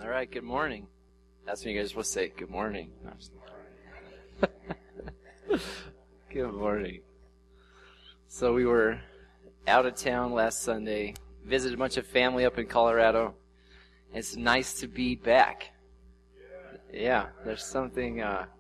All right, good morning. That's when you guys will say, good morning. Good morning. So we were out of town last Sunday, visited a bunch of family up in Colorado. It's nice to be back. Yeah, there's something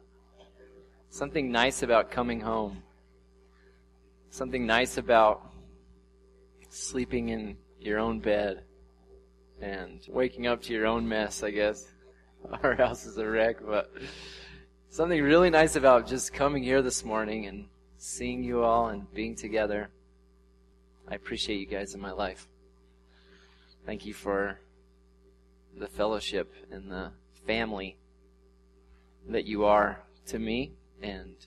nice about coming home. Something nice about sleeping in your own bed and waking up to your own mess, I guess. Our house is a wreck, but something really nice about just coming here this morning and seeing you all and being together. I appreciate you guys in my life. Thank you for the fellowship and the family that you are to me, and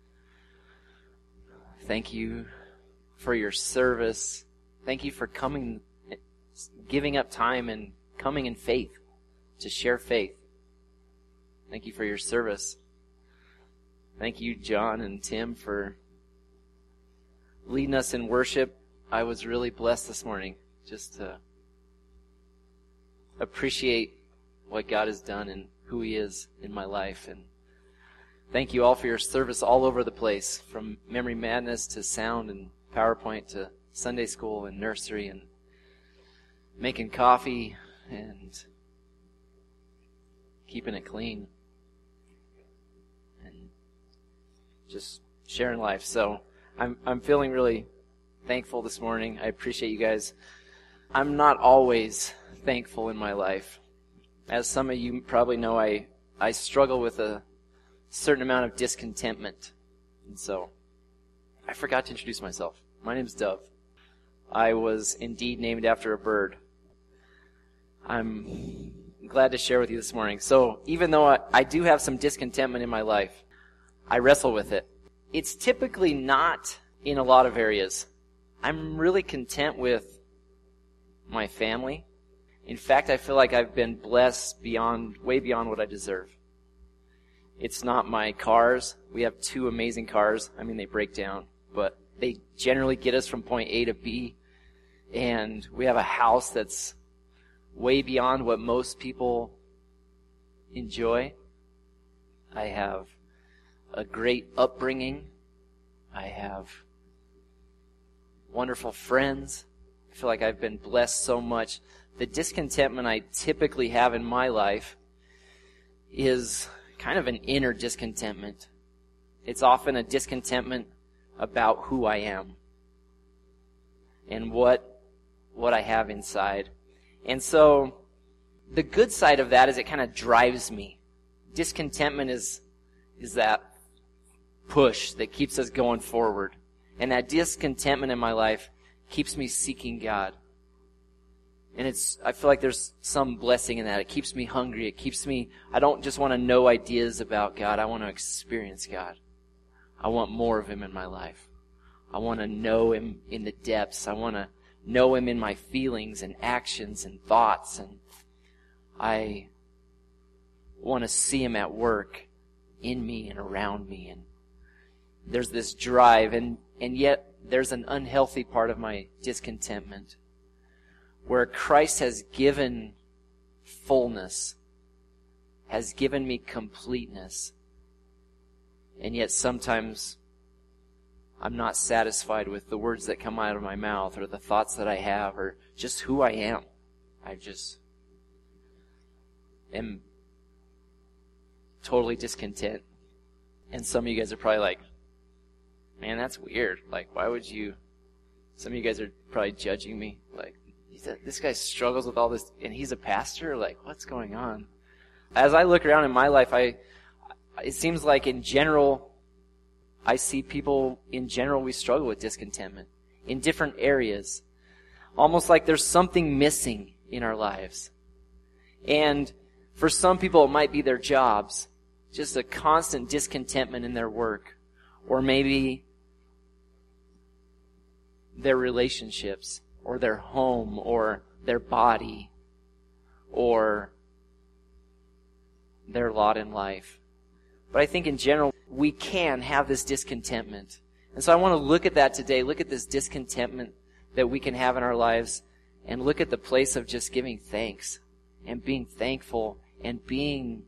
thank you for your service. Thank you for coming, giving up time and coming in faith to share faith. Thank you for your service. Thank you, John and Tim, for leading us in worship. I was really blessed this morning just to appreciate what God has done and who He is in my life. And thank you all for your service all over the place, from Memory Madness to sound and PowerPoint to Sunday school and nursery and making coffee and keeping it clean and just sharing life. So I'm feeling really thankful this morning. I appreciate you guys. I'm not always thankful in my life. As some of you probably know, I struggle with a certain amount of discontentment. And so I forgot to introduce myself. My name's Dove. I was indeed named after a bird. I'm glad to share with you this morning. So even though I do have some discontentment in my life, I wrestle with it. It's typically not in a lot of areas. I'm really content with my family. In fact, I feel like I've been blessed way beyond what I deserve. It's not my cars. We have 2 amazing cars. I mean, they break down, but they generally get us from point A to B. And we have a house that's way beyond what most people enjoy. I have a great upbringing. I have wonderful friends. I feel like I've been blessed so much. The discontentment I typically have in my life is kind of an inner discontentment. It's often a discontentment about who I am and what I have inside. And so the good side of that is it kind of drives me. Discontentment is that push that keeps us going forward. And that discontentment in my life keeps me seeking God. And I feel like there's some blessing in that. It keeps me hungry. I don't just want to know ideas about God. I want to experience God. I want more of Him in my life. I want to know Him in the depths. I want to know Him in my feelings and actions and thoughts. And I want to see Him at work in me and around me. And there's this drive, and yet there's an unhealthy part of my discontentment where Christ has given fullness, has given me completeness, and yet sometimes I'm not satisfied with the words that come out of my mouth or the thoughts that I have or just who I am. I just am totally discontent. And some of you guys are probably like, man, that's weird. Like, why would you? Some of you guys are probably judging me. Like, this guy struggles with all this, and he's a pastor? Like, what's going on? As I look around in my life, it seems like in general, I see people, in general, we struggle with discontentment in different areas. Almost like there's something missing in our lives. And for some people, it might be their jobs. Just a constant discontentment in their work. Or maybe their relationships, or their home, or their body, or their lot in life. But I think in general, we can have this discontentment. And so I want to look at that today, look at this discontentment that we can have in our lives, and look at the place of just giving thanks and being thankful and being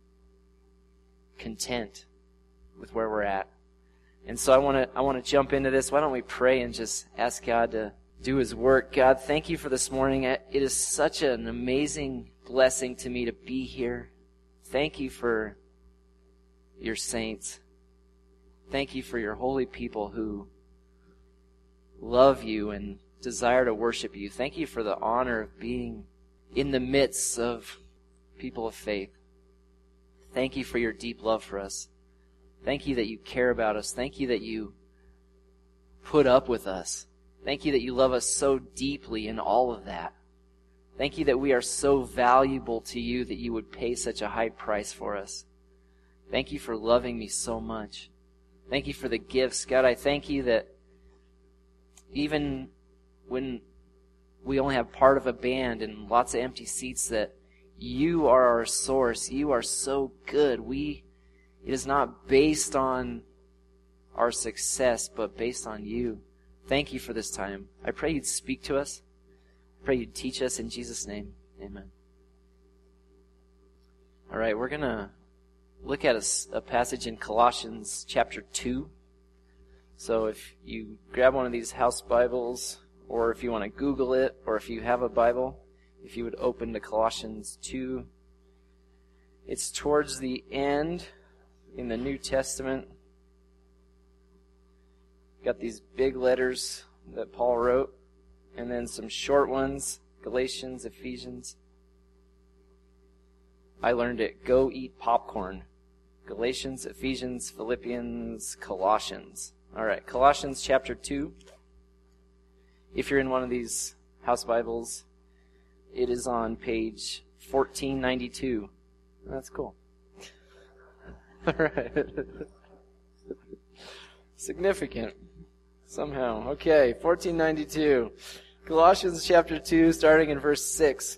content with where we're at. And so I want to jump into this. Why don't we pray and just ask God to do His work. God, thank you for this morning. It is such an amazing blessing to me to be here. Thank you for your saints. Thank you for your holy people who love you and desire to worship you. Thank you for the honor of being in the midst of people of faith. Thank you for your deep love for us. Thank you that you care about us. Thank you that you put up with us. Thank you that you love us so deeply in all of that. Thank you that we are so valuable to you that you would pay such a high price for us. Thank you for loving me so much. Thank you for the gifts. God, I thank you that even when we only have part of a band and lots of empty seats, that you are our source. You are so good. It is not based on our success, but based on you. Thank you for this time. I pray you'd speak to us. I pray you'd teach us in Jesus' name. Amen. All right, we're going to look at a passage in Colossians chapter 2. So if you grab one of these house Bibles, or if you want to Google it, or if you have a Bible, if you would open to Colossians 2. It's towards the end in the New Testament. Got these big letters that Paul wrote, and then some short ones, Galatians, Ephesians. I learned it. Go eat popcorn. Galatians, Ephesians, Philippians, Colossians. All right, Colossians chapter 2. If you're in one of these house Bibles, it is on page 1492. That's cool. All right. Significant. Somehow. Okay, 1492. Colossians chapter 2, starting in verse 6.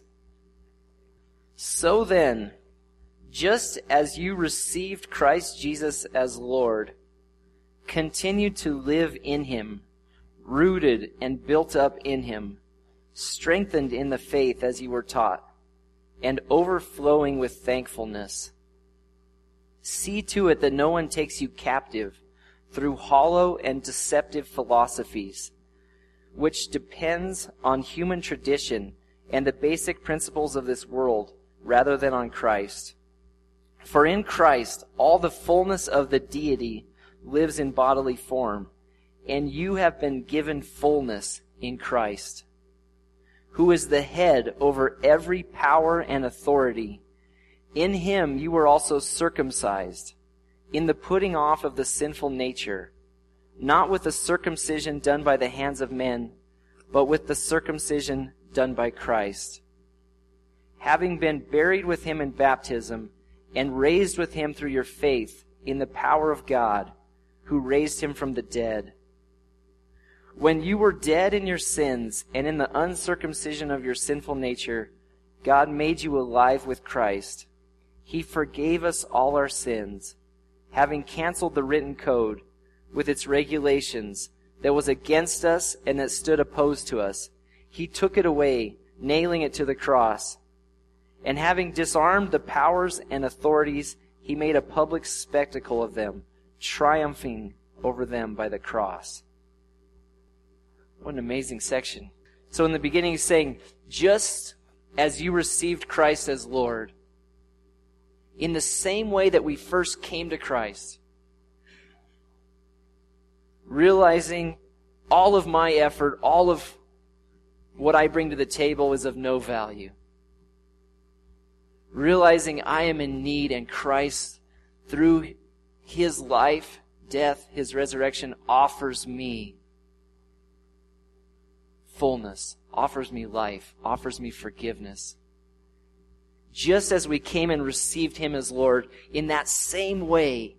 So then, just as you received Christ Jesus as Lord, continue to live in Him, rooted and built up in Him, strengthened in the faith as you were taught, and overflowing with thankfulness. See to it that no one takes you captive through hollow and deceptive philosophies, which depends on human tradition and the basic principles of this world rather than on Christ. For in Christ all the fullness of the deity lives in bodily form, and you have been given fullness in Christ, who is the head over every power and authority. In Him you were also circumcised, in the putting off of the sinful nature, not with the circumcision done by the hands of men, but with the circumcision done by Christ, having been buried with Him in baptism, and raised with Him through your faith in the power of God, who raised Him from the dead. When you were dead in your sins and in the uncircumcision of your sinful nature, God made you alive with Christ. He forgave us all our sins, having canceled the written code with its regulations that was against us and that stood opposed to us. He took it away, nailing it to the cross. And having disarmed the powers and authorities, He made a public spectacle of them, triumphing over them by the cross. What an amazing section. So in the beginning he's saying, just as you received Christ as Lord, in the same way that we first came to Christ, realizing all of my effort, all of what I bring to the table is of no value. Realizing I am in need and Christ, through His life, death, His resurrection, offers me fullness, offers me life, offers me forgiveness. Just as we came and received Him as Lord, in that same way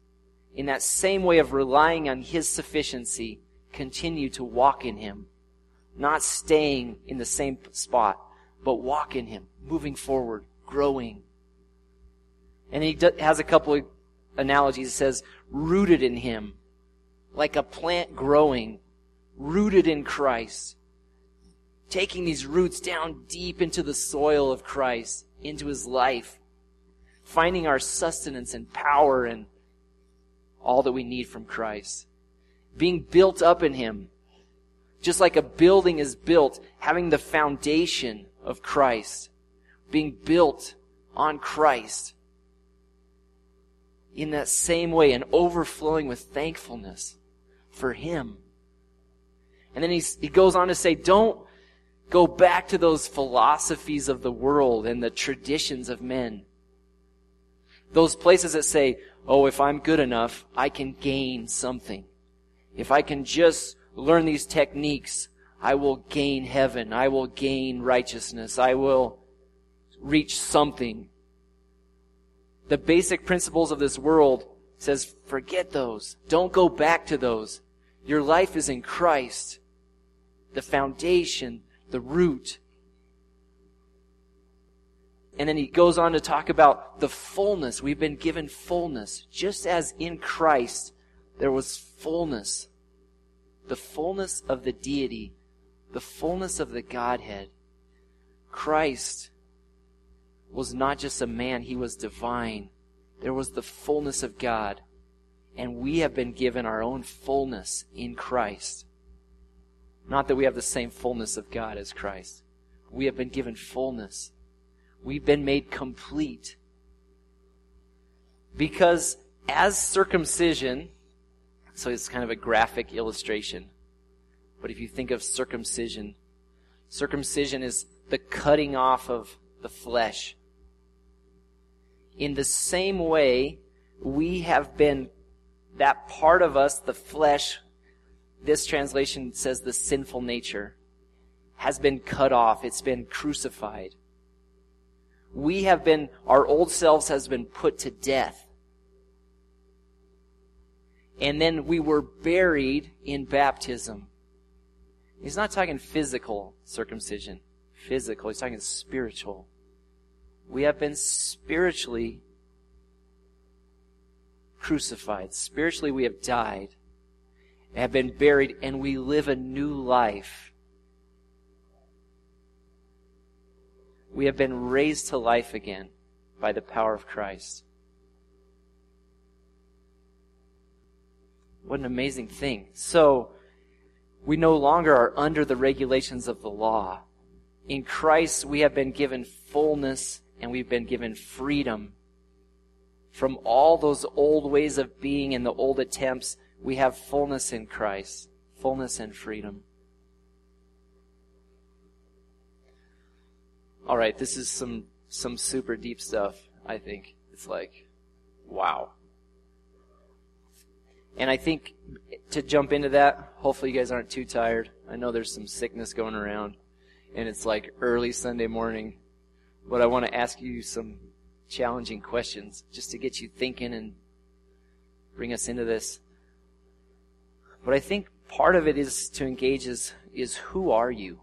of relying on His sufficiency, continue to walk in Him. Not staying in the same spot, but walk in Him, moving forward, growing. And he has a couple of analogies. He says, rooted in Him, like a plant growing, rooted in Christ, taking these roots down deep into the soil of Christ, into his life, finding our sustenance and power and all that we need from Christ. Being built up in him, just like a building is built, having the foundation of Christ, being built on Christ. In that same way, and overflowing with thankfulness for him. And then he goes on to say, don't go back to those philosophies of the world and the traditions of men. Those places that say, oh, if I'm good enough, I can gain something. If I can just learn these techniques, I will gain heaven. I will gain righteousness. I will reach something. The basic principles of this world says, forget those. Don't go back to those. Your life is in Christ. The foundation, the root. And then he goes on to talk about the fullness. We've been given fullness. Just as in Christ there was fullness. The fullness of the deity. The fullness of the Godhead. Christ was not just a man, he was divine. There was the fullness of God. And we have been given our own fullness in Christ. Not that we have the same fullness of God as Christ. We have been given fullness. We've been made complete. Because as circumcision, so it's kind of a graphic illustration. But if you think of circumcision, circumcision is the cutting off of the flesh. In the same way, we have been, that part of us, the flesh, this translation says the sinful nature, has been cut off. It's been crucified. We have been, our old selves has been put to death. And then we were buried in baptism. He's not talking physical circumcision. Physical, he's talking spiritual. We have been spiritually crucified. Spiritually we have died, have been buried, and we live a new life. We have been raised to life again by the power of Christ. What an amazing thing. So, we no longer are under the regulations of the law. In Christ, we have been given fullness and we've been given freedom from all those old ways of being and the old attempts. We have fullness in Christ, fullness and freedom. All right, this is some super deep stuff, I think. It's like, wow. And I think to jump into that, hopefully you guys aren't too tired. I know there's some sickness going around, and it's like early Sunday morning. But I want to ask you some challenging questions just to get you thinking and bring us into this. But I think part of it is to engage is who are you?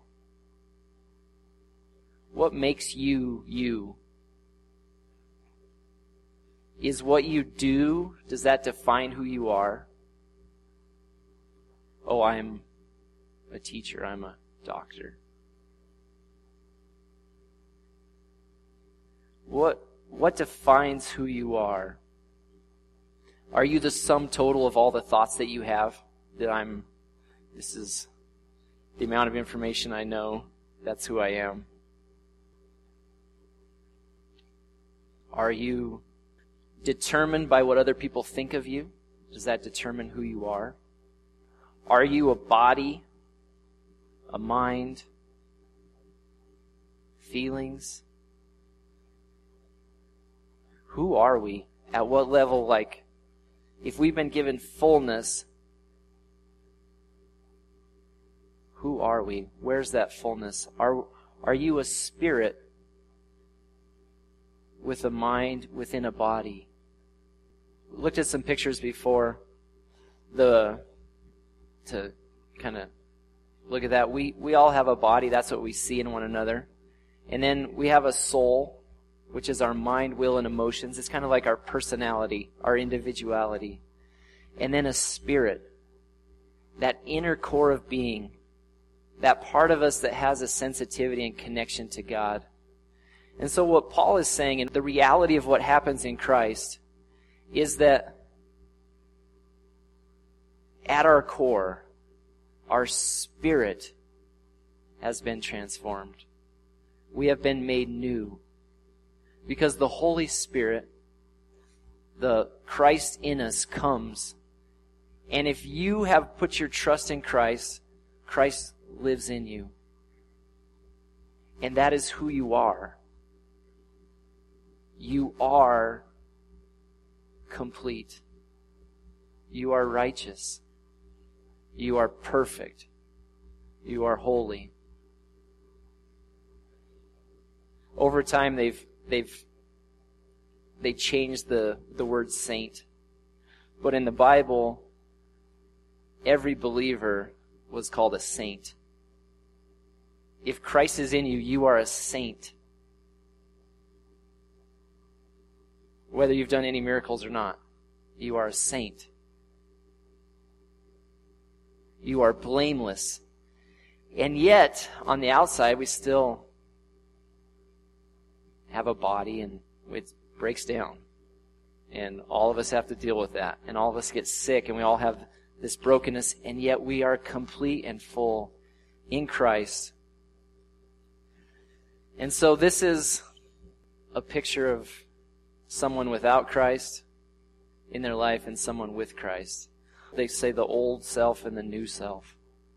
What makes you you? Is what you do, does that define who you are? Oh, I'm a teacher, I'm a doctor. What defines who you are? Are you the sum total of all the thoughts that you have? This is the amount of information I know, that's who I am. Are you determined by what other people think of you? Does that determine who you are? Are you a body, a mind, feelings? Who are we? At what level, like, if we've been given fullness, who are we? Where's that fullness? Are you a spirit with a mind within a body? We looked at some pictures before to kind of look at that. We all have a body. That's what we see in one another. And then we have a soul, which is our mind, will, and emotions. It's kind of like our personality, our individuality. And then a spirit, that inner core of being that part of us that has a sensitivity and connection to God. And so what Paul is saying, and the reality of what happens in Christ, is that at our core, our spirit has been transformed. We have been made new. Because the Holy Spirit, the Christ in us, comes. And if you have put your trust in Christ, Christ lives in you. And that is who you are. You are complete. You are righteous. You are perfect. You are holy. Over time, they changed the word saint. But in the Bible, every believer was called a saint. If Christ is in you, you are a saint. Whether you've done any miracles or not, you are a saint. You are blameless. And yet, on the outside, we still have a body and it breaks down. And all of us have to deal with that. And all of us get sick and we all have this brokenness. And yet we are complete and full in Christ. And so this is a picture of someone without Christ in their life and someone with Christ. They say the old self and the new self.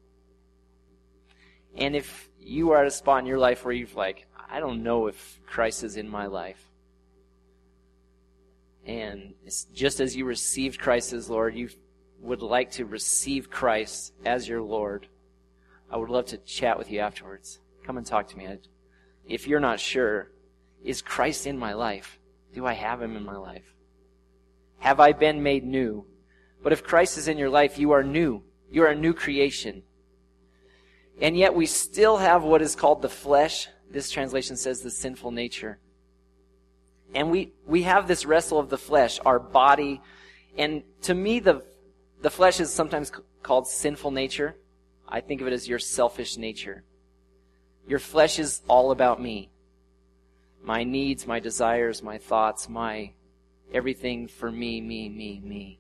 And if you are at a spot in your life where you've I don't know if Christ is in my life. And it's just as you received Christ as Lord, you would like to receive Christ as your Lord. I would love to chat with you afterwards. Come and talk to me. If you're not sure, is Christ in my life? Do I have him in my life? Have I been made new? But if Christ is in your life, you are new. You are a new creation. And yet we still have what is called the flesh. This translation says the sinful nature. And we have this wrestle of the flesh, our body. And to me, the flesh is sometimes called sinful nature. I think of it as your selfish nature. Your flesh is all about me. My needs, my desires, my thoughts, my everything for me, me, me, me.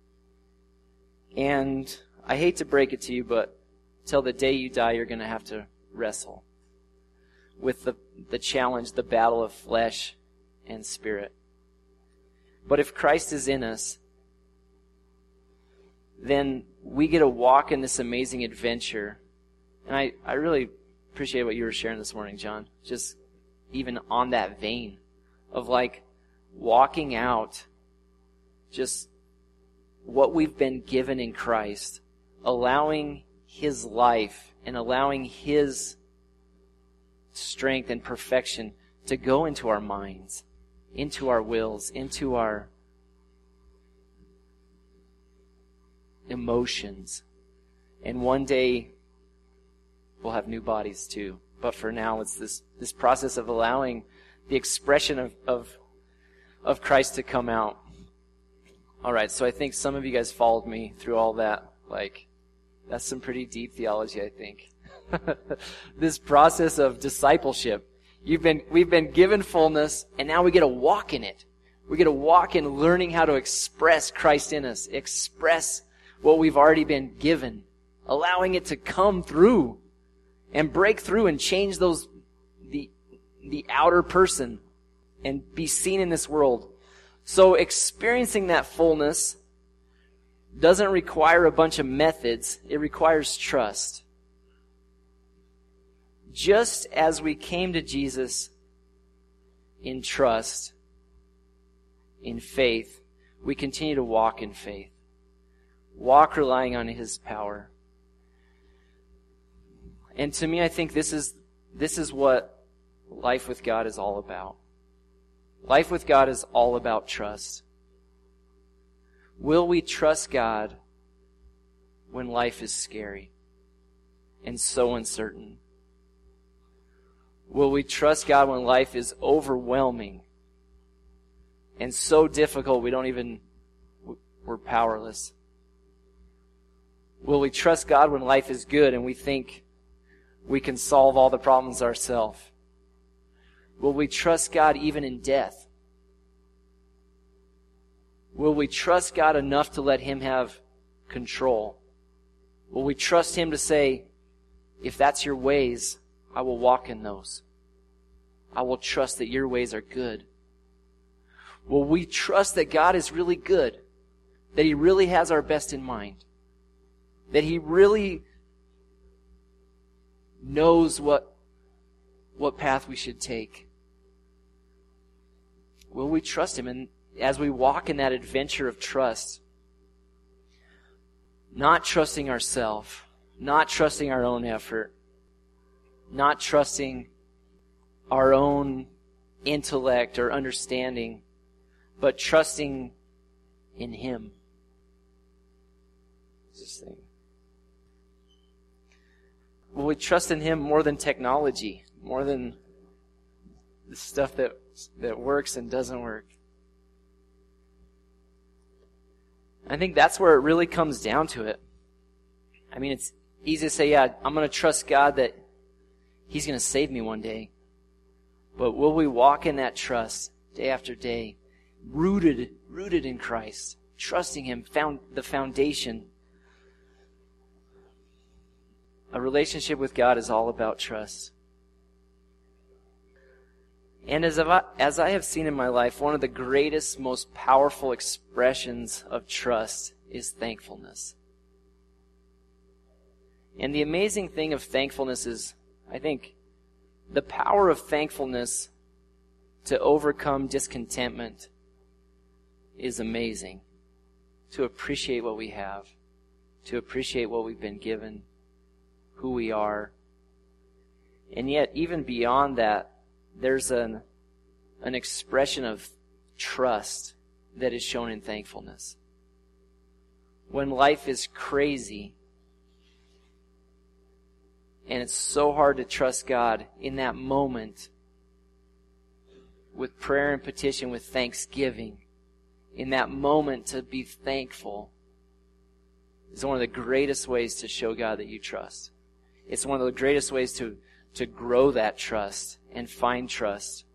And I hate to break it to you, but till the day you die, you're going to have to wrestle with the challenge, the battle of flesh and spirit. But if Christ is in us, then we get to walk in this amazing adventure. And I really appreciate what you were sharing this morning, John. Just even on that vein of walking out just what we've been given in Christ, allowing his life and allowing his strength and perfection to go into our minds, into our wills, into our emotions. And one day we'll have new bodies too. But for now, it's this process of allowing the expression of Christ to come out. All right, so I think some of you guys followed me through all that. That's some pretty deep theology, I think. This process of discipleship. We've been given fullness, and now we get to walk in it. We get to walk in learning how to express Christ in us, express what we've already been given, allowing it to come through and break through and change the outer person and be seen in this world. So experiencing that fullness doesn't require a bunch of methods. It requires trust. Just as we came to Jesus in trust, in faith, we continue to walk in faith. Walk relying on his power. And to me, I think this is what life with God is all about. Life with God is all about trust. Will we trust God when life is scary and so uncertain? Will we trust God when life is overwhelming and so difficult we're powerless? Will we trust God when life is good and we think we can solve all the problems ourselves? Will we trust God even in death? Will we trust God enough to let Him have control? Will we trust Him to say, if that's your ways, I will walk in those. I will trust that your ways are good. Will we trust that God is really good? That He really has our best in mind? That He really knows what path we should take? Will we trust Him? And as we walk in that adventure of trust, not trusting ourselves, not trusting our own effort, not trusting our own intellect or understanding, but trusting in Him. This thing. Will we trust in Him more than technology, more than the stuff that works and doesn't work? I think that's where it really comes down to it. I mean, it's easy to say, yeah, I'm going to trust God that He's going to save me one day. But will we walk in that trust day after day, rooted in Christ, trusting Him, found the foundation? A relationship with God is all about trust. And as I have seen in my life, one of the greatest, most powerful expressions of trust is thankfulness. And the amazing thing of thankfulness is, I think, the power of thankfulness to overcome discontentment is amazing. To appreciate what we have, to appreciate what we've been given, who we are. And yet, even beyond that, there's an expression of trust that is shown in thankfulness. When life is crazy, and it's so hard to trust God in that moment, with prayer and petition, with thanksgiving, in that moment to be thankful, is one of the greatest ways to show God that you trust. It's one of the greatest ways to grow that trust and find trust.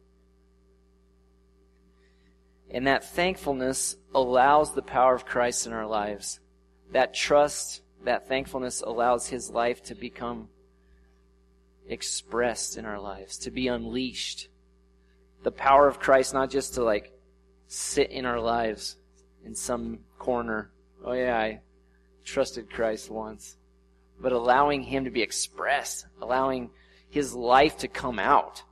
And that thankfulness allows the power of Christ in our lives. That trust, that thankfulness allows His life to become expressed in our lives, to be unleashed. The power of Christ, not just to sit in our lives in some corner. Oh yeah, I trusted Christ once. But allowing Him to be expressed, allowing His life to come out.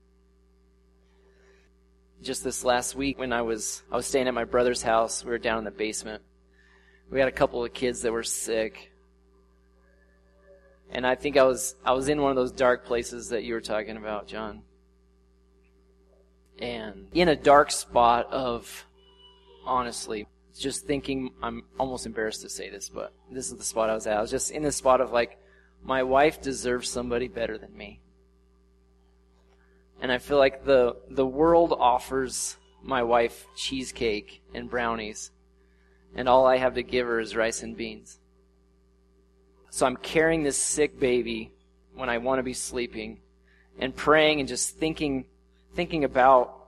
Just this last week when I was staying at my brother's house, we were down in the basement. We had a couple of kids that were sick. And I think I was in one of those dark places that you were talking about, John. And in a dark spot of, honestly, just thinking, I'm almost embarrassed to say this, but this is the spot I was at. I was just in this spot of my wife deserves somebody better than me. And I feel like the world offers my wife cheesecake and brownies, and all I have to give her is rice and beans. So I'm carrying this sick baby when I want to be sleeping, and praying and just thinking about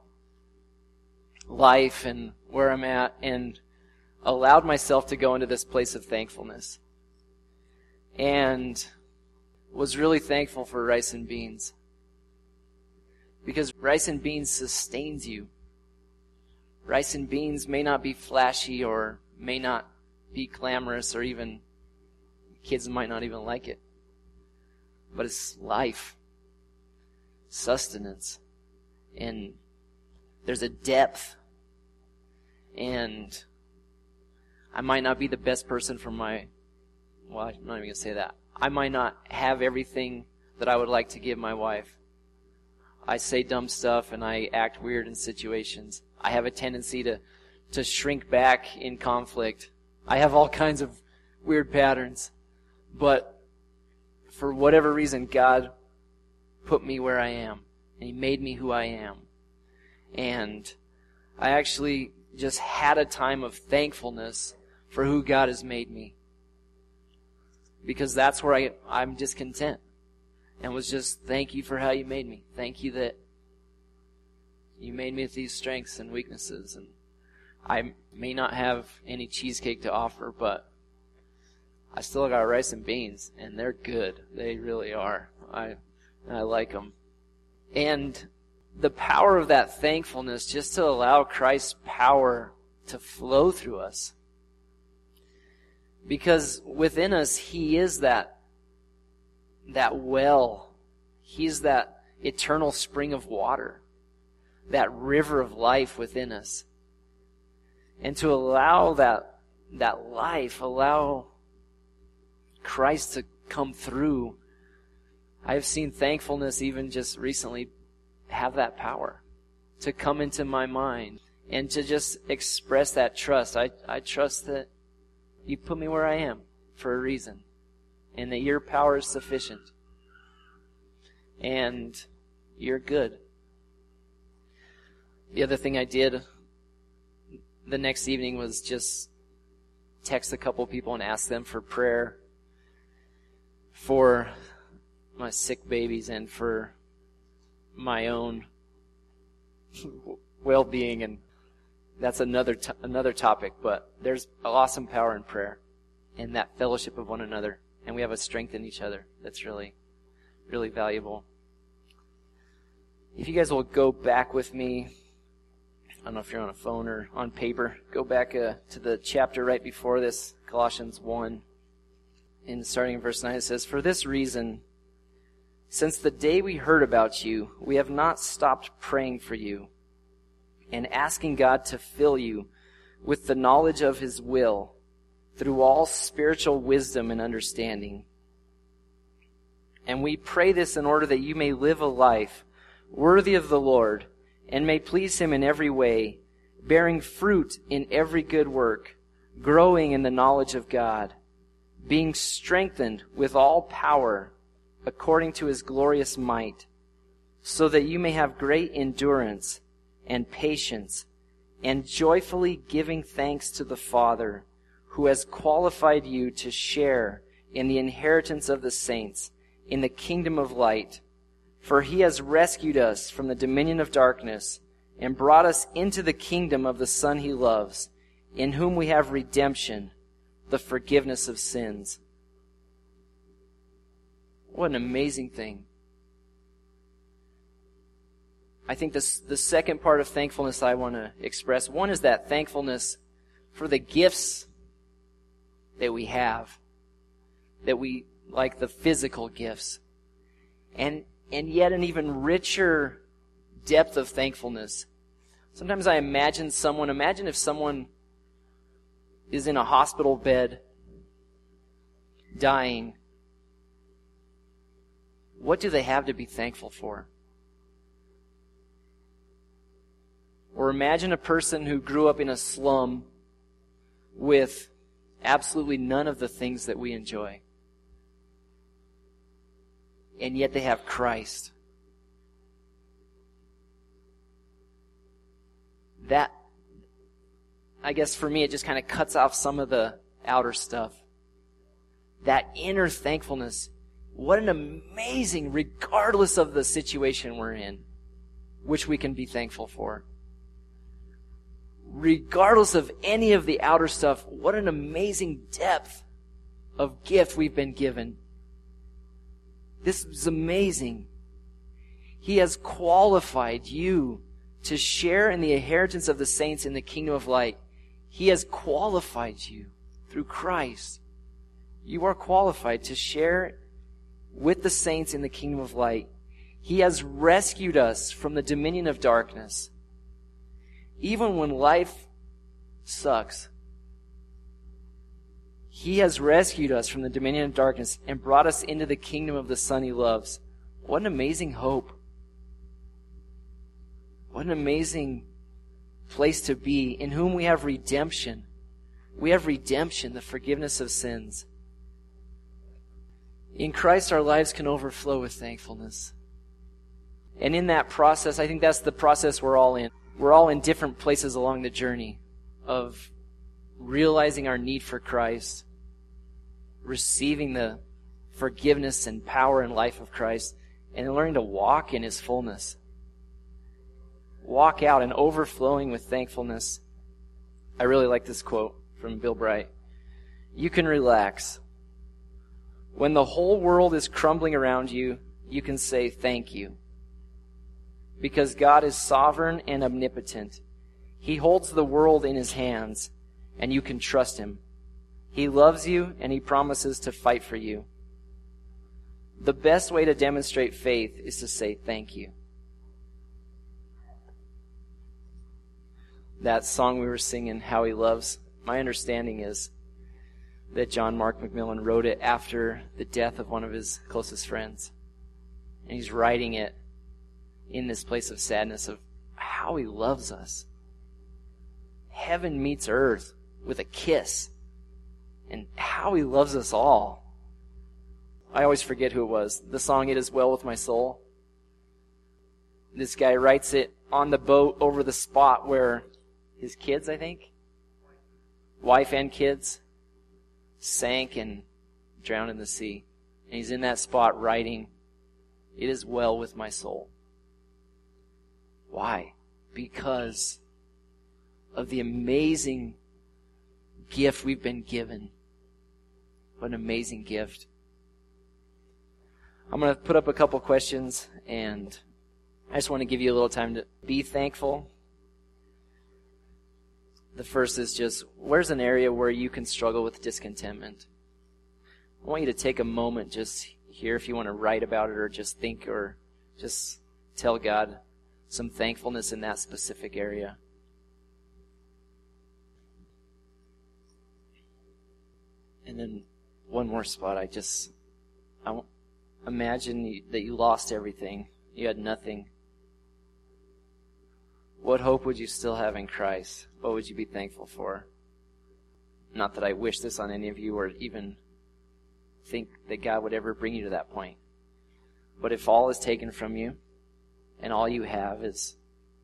life and where I'm at, and allowed myself to go into this place of thankfulness. And was really thankful for rice and beans. Because rice and beans sustains you. Rice and beans may not be flashy or may not be glamorous, or even kids might not even like it. But it's life, sustenance, and there's a depth. And I might not be the best person for I'm not even going to say that. I might not have everything that I would like to give my wife. I say dumb stuff and I act weird in situations. I have a tendency to shrink back in conflict. I have all kinds of weird patterns. But for whatever reason, God put me where I am. And He made me who I am. And I actually just had a time of thankfulness for who God has made me. Because that's where I'm discontent. and was just, thank you for how you made me. Thank you that you made me with these strengths and weaknesses. And I may not have any cheesecake to offer, but I still got rice and beans, and they're good. They really are. I like them. And the power of that thankfulness, just to allow Christ's power to flow through us. Because within us, He is that well. He's that eternal spring of water, that river of life within us. And to allow that life, allow Christ to come through, I've seen thankfulness even just recently have that power to come into my mind and to just express that trust. I trust that you put me where I am for a reason, and that your power is sufficient, and you're good. The other thing I did the next evening was just text a couple people and ask them for prayer for my sick babies and for my own well-being. And that's another topic, but there's awesome power in prayer and that fellowship of one another, and we have a strength in each other that's really, really valuable. If you guys will go back with me, I don't know if you're on a phone or on paper, go back to the chapter right before this, Colossians 1, and starting in verse 9, it says, "For this reason, since the day we heard about you, we have not stopped praying for you and asking God to fill you with the knowledge of His will through all spiritual wisdom and understanding. And we pray this in order that you may live a life worthy of the Lord and may please Him in every way, bearing fruit in every good work, growing in the knowledge of God, being strengthened with all power according to His glorious might, so that you may have great endurance and patience, and joyfully giving thanks to the Father, who has qualified you to share in the inheritance of the saints in the kingdom of light. For He has rescued us from the dominion of darkness and brought us into the kingdom of the Son He loves, in whom we have redemption, the forgiveness of sins." What an amazing thing. I think the second part of thankfulness I want to express, one is that thankfulness for the gifts that we have, that we like the physical gifts, and yet an even richer depth of thankfulness. Sometimes I imagine if someone is in a hospital bed, dying, what do they have to be thankful for? Or imagine a person who grew up in a slum with absolutely none of the things that we enjoy. And yet they have Christ. That, I guess for me, it just kind of cuts off some of the outer stuff. That inner thankfulness, what an amazing, regardless of the situation we're in, which we can be thankful for. Regardless of any of the outer stuff, what an amazing depth of gift we've been given. This is amazing. He has qualified you to share in the inheritance of the saints in the kingdom of light. He has qualified you through Christ. You are qualified to share with the saints in the kingdom of light. He has rescued us from the dominion of darkness. Even when life sucks, He has rescued us from the dominion of darkness and brought us into the kingdom of the Son He loves. What an amazing hope. What an amazing place to be, in whom we have redemption. We have redemption, the forgiveness of sins. In Christ, our lives can overflow with thankfulness. And in that process, I think that's the process we're all in. We're all in different places along the journey of realizing our need for Christ, receiving the forgiveness and power and life of Christ, and learning to walk in his fullness. Walk out and overflowing with thankfulness. I really like this quote from Bill Bright. You can relax. When the whole world is crumbling around you, you can say thank you. Because God is sovereign and omnipotent. He holds the world in his hands, and you can trust him. He loves you, and he promises to fight for you. The best way to demonstrate faith is to say thank you. That song we were singing, How He Loves, my understanding is that John Mark McMillan wrote it after the death of one of his closest friends. And he's writing it in this place of sadness of how he loves us. Heaven meets earth with a kiss. And how he loves us all. I always forget who it was. The song, It Is Well With My Soul. This guy writes it on the boat over the spot where his kids, I think, wife and kids, sank and drowned in the sea. And he's in that spot writing, It is well with my soul. Why? Because of the amazing gift we've been given. What an amazing gift. I'm going to put up a couple questions, and I just want to give you a little time to be thankful. The first is just, where's an area where you can struggle with discontentment? I want you to take a moment just here if you want to write about it or just think or just tell God some thankfulness in that specific area. And then one more spot, imagine that you lost everything. You had nothing. What hope would you still have in Christ? What would you be thankful for? Not that I wish this on any of you or even think that God would ever bring you to that point. But if all is taken from you and all you have is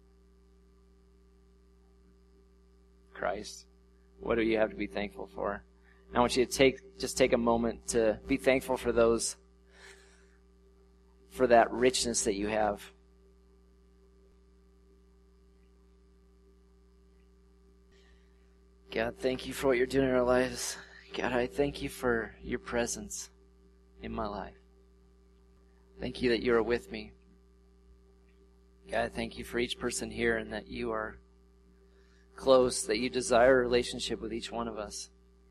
Christ, what do you have to be thankful for? I want you to take a moment to be thankful for that richness that you have. God, thank you for what you're doing in our lives. God, I thank you for your presence in my life. Thank you that you are with me. God, I thank you for each person here and that you are close, that you desire a relationship with each one of us.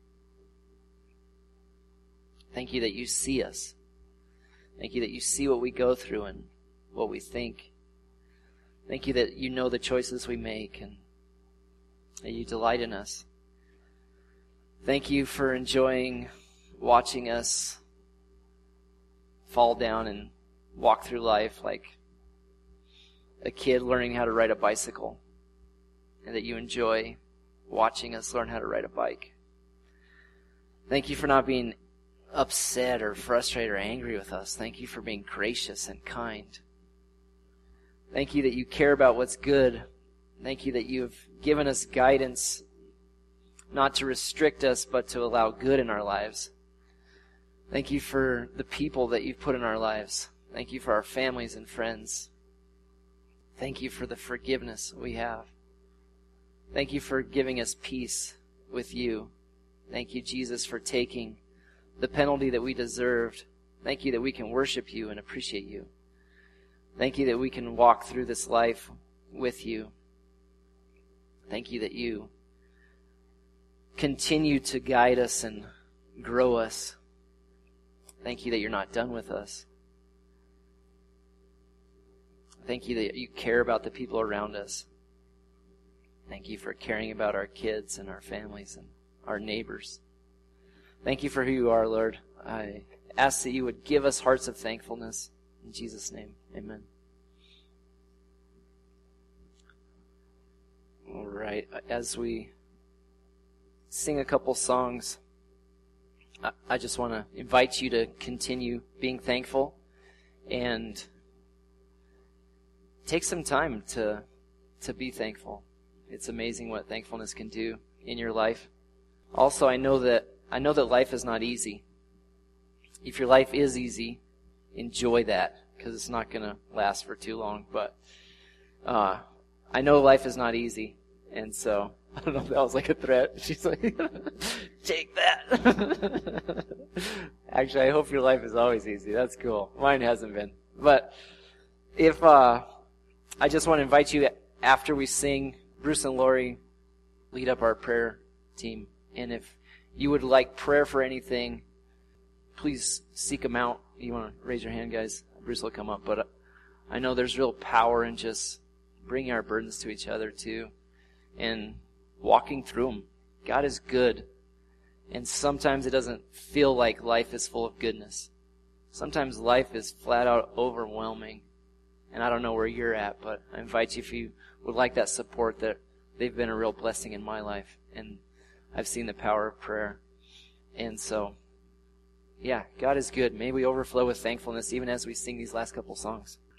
Thank you that you see us. Thank you that you see what we go through and what we think. Thank you that you know the choices we make and that you delight in us. Thank you for enjoying watching us fall down and walk through life like a kid learning how to ride a bicycle, and that you enjoy watching us learn how to ride a bike. Thank you for not being upset or frustrated or angry with us. Thank you for being gracious and kind. Thank you that you care about what's good. Thank you that you've given us guidance not to restrict us, but to allow good in our lives. Thank you for the people that you've put in our lives. Thank you for our families and friends. Thank you for the forgiveness we have. Thank you for giving us peace with you. Thank you, Jesus, for taking the penalty that we deserved. Thank you that we can worship you and appreciate you. Thank you that we can walk through this life with you. Thank you that you continue to guide us and grow us. Thank you that you're not done with us. Thank you that you care about the people around us. Thank you for caring about our kids and our families and our neighbors. Thank you for who you are, Lord. I ask that you would give us hearts of thankfulness. In Jesus' name, amen. All right, as we sing a couple songs, I just want to invite you to continue being thankful and take some time to be thankful. It's amazing what thankfulness can do in your life. Also, I know that life is not easy. If your life is easy, enjoy that, because it's not going to last for too long. But I know life is not easy, and so I don't know if that was like a threat. She's like, take that. Actually, I hope your life is always easy. That's cool. Mine hasn't been. But if I just want to invite you, after we sing, Bruce and Lori lead up our prayer team. And if you would like prayer for anything, please seek them out. You want to raise your hand, guys? Bruce will come up. But I know there's real power in just bringing our burdens to each other too, and walking through them. God is good. And sometimes it doesn't feel like life is full of goodness. Sometimes life is flat out overwhelming. And I don't know where you're at, but I invite you, if you would like that support, that they've been a real blessing in my life. And I've seen the power of prayer. And so, yeah, God is good. May we overflow with thankfulness even as we sing these last couple songs.